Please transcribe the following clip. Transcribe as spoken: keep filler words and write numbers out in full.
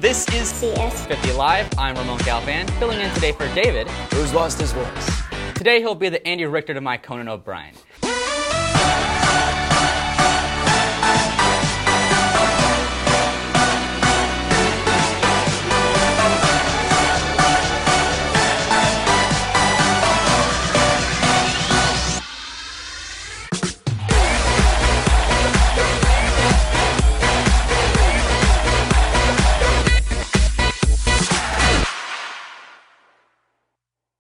This is C S fifty Live. I'm Ramon Galvan, filling in today for David, who's lost his voice. Today he'll be the Andy Richter to my Conan O'Brien.